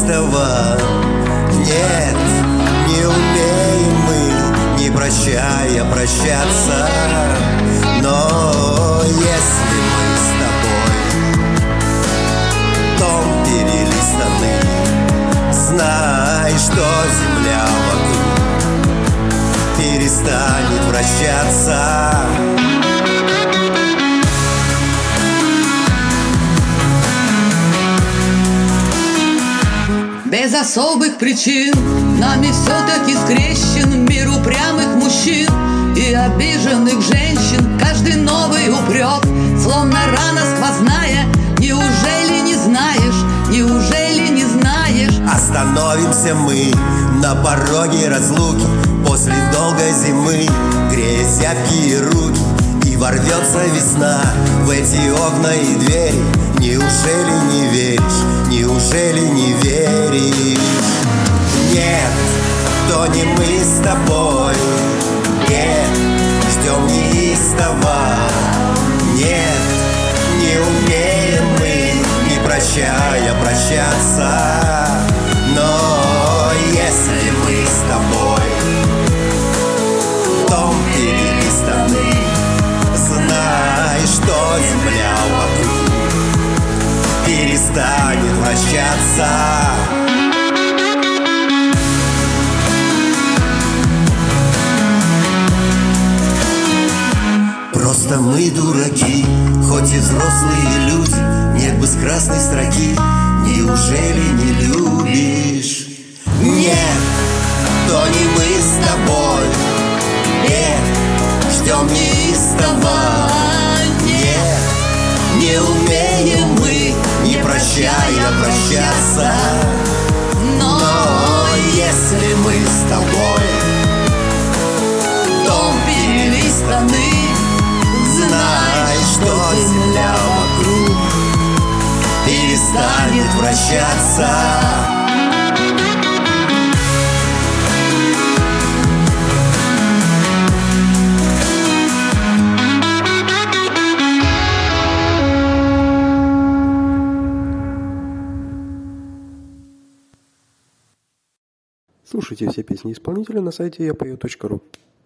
неистово. Нет, не умеем мы, не прощая, прощаться. Но если мы с тобой том перелистаны, знай, что земля вокруг перестанет вращаться. Без особых причин нами все-таки скрещен мир упрямых мужчин и обиженных женщин. Каждый новый упрек, словно рана сквозная. Неужели не знаешь, неужели не знаешь? Остановимся мы на пороге разлуки после долгой зимы, грея зябкие руки. И ворвется весна в эти окна и двери. Неужели не веришь, неужели не веришь? Нет, то не мы с тобой. Нет, ждем неистово. Нет, не умеем мы, не прощая, прощаться. Но если мы с тобой том перелистаны, знай, что земля вокруг перестанет вращаться. Просто мы дураки, хоть и взрослые люди. Нет бы с красной строки, неужели не любишь? Нет, то не мы с тобой. Нет, ждем неистово. Нет, не умеем мы, не прощая, прощаться. Но если мы с тобой том перелистаны, знай, что земля вокруг перестанет вращаться. Слушайте все песни исполнителя на сайте yapою.ru.